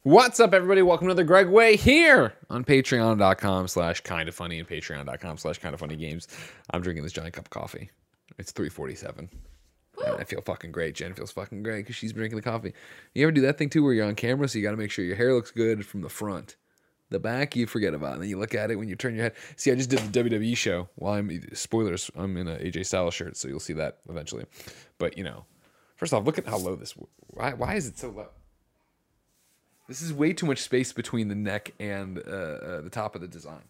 What's up, everybody? Welcome to the Greg Way here on patreon.com/kindafunny and patreon.com/kindafunnygames. I'm drinking this giant cup of coffee. It's 3:47. And I feel fucking great. Jen feels fucking great because she's drinking the coffee. You ever do that thing too where you're on camera, so you got to make sure your hair looks good from the front. The back you forget about, and then you look at it when you turn your head. See, I just did the WWE show. Well, spoilers, I'm in a AJ Styles shirt, so you'll see that eventually. But, first off, look at how low this... Why is it so low? This is way too much space between the neck and the top of the design.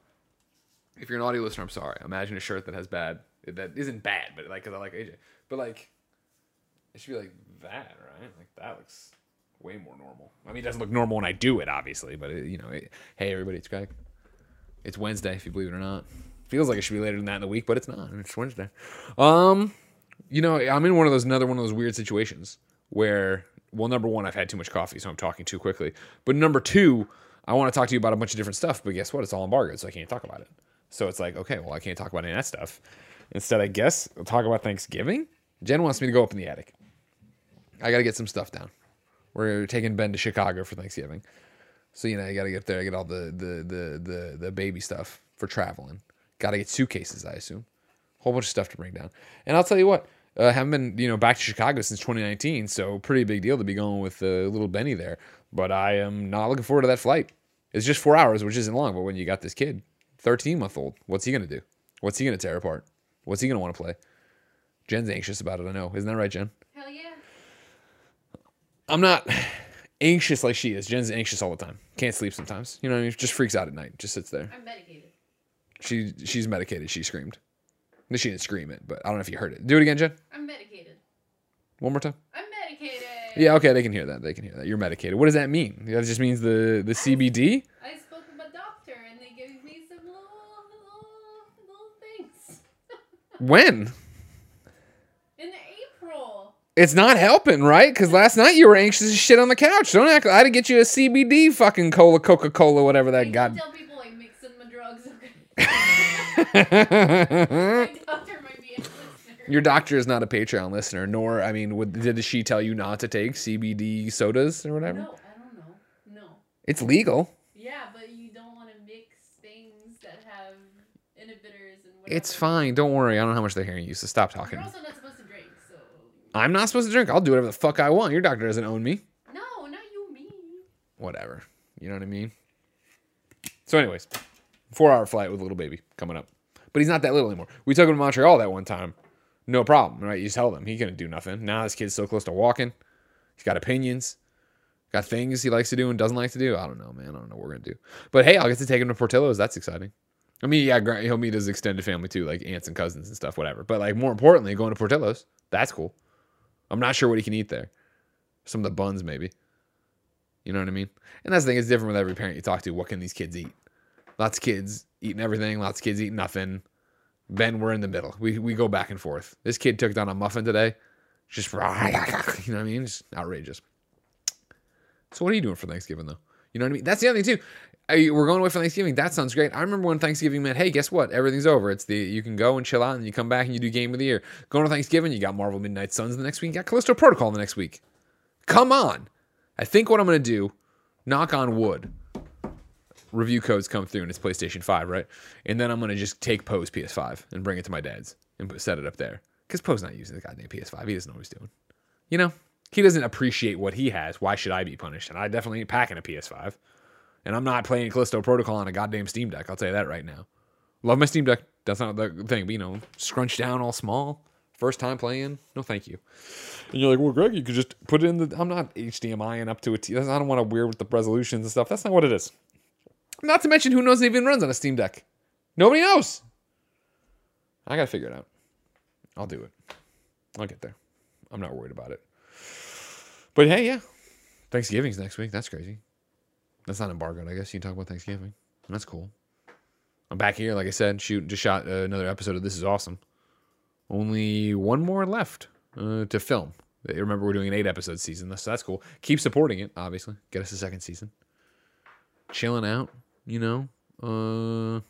If you're an audio listener, I'm sorry. Imagine a shirt that isn't bad, but because I like AJ. But it should be like that, right? Like that looks way more normal. I mean, it doesn't look normal when I do it, obviously. But hey, everybody, it's Greg. It's Wednesday, if you believe it or not. Feels like it should be later than that in the week, but it's not. It's Wednesday. I'm in another one of those weird situations where. Well, number one, I've had too much coffee, so I'm talking too quickly. But number two, I want to talk to you about a bunch of different stuff, but guess what? It's all embargoed, so I can't talk about it. So it's like, okay, well, I can't talk about any of that stuff. Instead, I guess I'll talk about Thanksgiving. Jen wants me to go up in the attic. I got to get some stuff down. We're taking Ben to Chicago for Thanksgiving. So, you got to get there, get all the baby stuff for traveling. Got to get suitcases, I assume. Whole bunch of stuff to bring down. And I'll tell you what. Haven't been, back to Chicago since 2019, so pretty big deal to be going with little Benny there. But I am not looking forward to that flight. It's just 4 hours, which isn't long. But when you got this kid, 13-month-old, what's he going to do? What's he going to tear apart? What's he going to want to play? Jen's anxious about it, I know. Isn't that right, Jen? Hell yeah. I'm not anxious like she is. Jen's anxious all the time. Can't sleep sometimes. You know what I mean? Just freaks out at night. Just sits there. I'm medicated. She's medicated. She screamed. She didn't scream it, but I don't know if you heard it. Do it again, Jen. I'm medicated. One more time. I'm medicated. Yeah, okay, they can hear that. You're medicated. What does that mean? That just means the CBD? I spoke with my doctor, and they gave me some little things. When? In April. It's not helping, right? Because last night you were anxious as shit on the couch. Don't act. I had to get you a CBD fucking Coca-Cola, whatever that got. Tell people mixing my drugs. My doctor might be a listener. Your doctor is not a Patreon listener, nor, did she tell you not to take CBD sodas or whatever? No, I don't know. No. It's legal. Yeah, but you don't want to mix things that have inhibitors and whatever. It's fine. Don't worry. I don't know how much they're hearing you, so stop talking. You're also not supposed to drink, so... I'm not supposed to drink. I'll do whatever the fuck I want. Your doctor doesn't own me. No, not you, me. Whatever. You know what I mean? So anyways, 4-hour flight with a little baby coming up. But he's not that little anymore. We took him to Montreal that one time. No problem, right? You tell him. He couldn't do nothing. Now this kid's so close to walking. He's got opinions. Got things he likes to do and doesn't like to do. I don't know, man. I don't know what we're going to do. But hey, I'll get to take him to Portillo's. That's exciting. I mean, yeah, he'll meet his extended family too, like aunts and cousins and stuff, whatever. But more importantly, going to Portillo's, that's cool. I'm not sure what he can eat there. Some of the buns, maybe. You know what I mean? And that's the thing. It's different with every parent you talk to. What can these kids eat? Lots of kids eating everything. Lots of kids eating nothing. Ben, we're in the middle. We go back and forth. This kid took down a muffin today. Just, you know what I mean? Just outrageous. So what are you doing for Thanksgiving, though? You know what I mean? That's the other thing, too. We're going away for Thanksgiving. That sounds great. I remember when Thanksgiving meant, hey, guess what? Everything's over. You can go and chill out, and you come back and you do Game of the Year. Going to Thanksgiving, you got Marvel Midnight Suns the next week. You got Callisto Protocol the next week. Come on. I think what I'm going to do, knock on wood, review codes come through and it's PlayStation 5, right? And then I'm going to just take Poe's PS5 and bring it to my dad's and set it up there. Because Poe's not using the goddamn PS5. He doesn't know what he's doing. He doesn't appreciate what he has. Why should I be punished? And I definitely ain't packing a PS5. And I'm not playing Callisto Protocol on a goddamn Steam Deck. I'll tell you that right now. Love my Steam Deck. That's not the thing. But, scrunched down all small. First time playing. No, thank you. And you're like, well, Greg, you could just put it in the... I'm not HDMIing up to a TV. I don't want to weird with the resolutions and stuff. That's not what it is. Not to mention, who knows it even runs on a Steam Deck? Nobody knows. I got to figure it out. I'll do it. I'll get there. I'm not worried about it. But hey, yeah. Thanksgiving's next week. That's crazy. That's not embargoed, I guess. You can talk about Thanksgiving. That's cool. I'm back here, like I said. Just shot another episode of This Is Awesome. Only one more left to film. Remember, we're doing an 8-episode season, so that's cool. Keep supporting it, obviously. Get us a second season. Chilling out, God,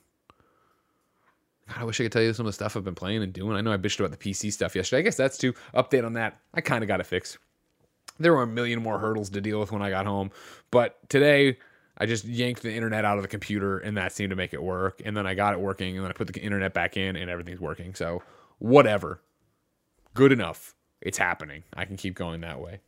I wish I could tell you some of the stuff I've been playing and doing. I know I bitched about the PC stuff yesterday. I guess that's to update on that. I kind of got it fixed. There were a million more hurdles to deal with when I got home. But today, I just yanked the internet out of the computer, and that seemed to make it work. And then I got it working, and then I put the internet back in, and everything's working. So, whatever. Good enough. It's happening. I can keep going that way.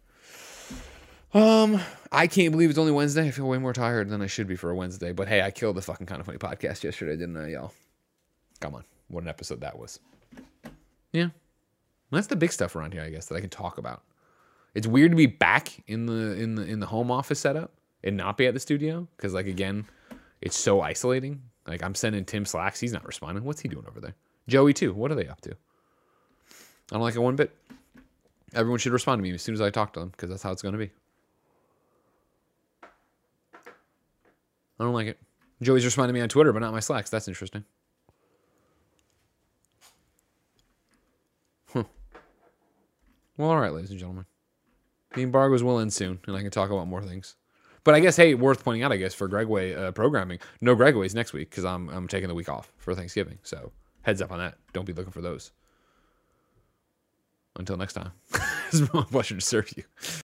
I can't believe it's only Wednesday. I feel way more tired than I should be for a Wednesday. But hey, I killed the fucking Kind of Funny podcast yesterday, didn't I, y'all? Come on. What an episode that was. Yeah. That's the big stuff around here, I guess, that I can talk about. It's weird to be back in the home office setup and not be at the studio because, like, again, it's so isolating. Like, I'm sending Tim Slacks. He's not responding. What's he doing over there? Joey, too. What are they up to? I don't like it one bit. Everyone should respond to me as soon as I talk to them because that's how it's going to be. I don't like it. Joey's responding to me on Twitter, but not my Slacks. That's interesting. Well, all right, ladies and gentlemen. The embargoes will end soon, and I can talk about more things. But I guess, hey, worth pointing out, I guess, for Gregway programming, no Gregways next week because I'm taking the week off for Thanksgiving. So heads up on that. Don't be looking for those. Until next time, it's been a pleasure to serve you.